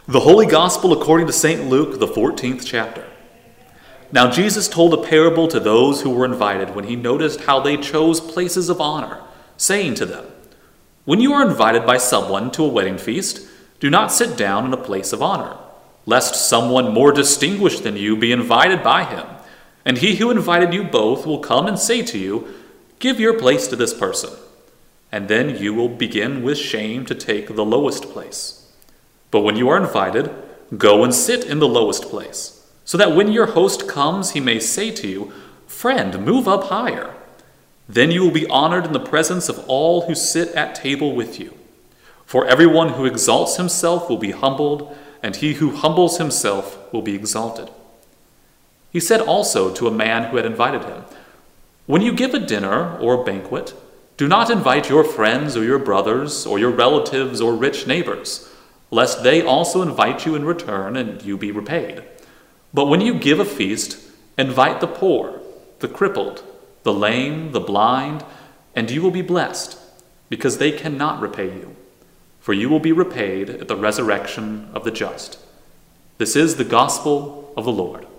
The Holy Gospel according to St. Luke, the 14th chapter. Now Jesus told a parable to those who were invited when he noticed how they chose places of honor, saying to them, "When you are invited by someone to a wedding feast, do not sit down in a place of honor, lest someone more distinguished than you be invited by him. And he who invited you both will come and say to you, 'Give your place to this person.' And then you will begin with shame to take the lowest place. But when you are invited, go and sit in the lowest place, so that when your host comes, he may say to you, 'Friend, move up higher.' Then you will be honored in the presence of all who sit at table with you. For everyone who exalts himself will be humbled, and he who humbles himself will be exalted." He said also to a man who had invited him, "When you give a dinner or a banquet, do not invite your friends or your brothers or your relatives or rich neighbors, lest they also invite you in return and you be repaid. But when you give a feast, invite the poor, the crippled, the lame, the blind, and you will be blessed, because they cannot repay you, for you will be repaid at the resurrection of the just." This is the gospel of the Lord.